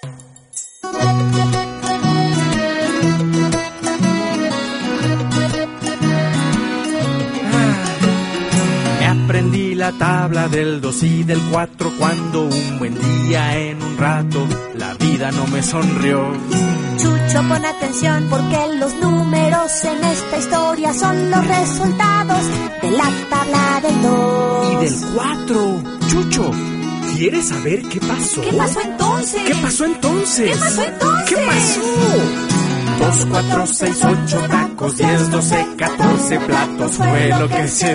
Aprendí la tabla del 2 y del 4 cuando un buen día en un rato la vida no me sonrió. Chucho, pon atención porque los números en esta historia son los resultados de la tabla del 2 y del 4. Chucho, ¿quieres saber qué pasó? ¿Qué pasó entonces? ¿Qué pasó entonces? ¿Qué pasó entonces? ¿Qué pasó? 2, 4, 6, 8 tacos, 10, 12, 14 platos fue lo que se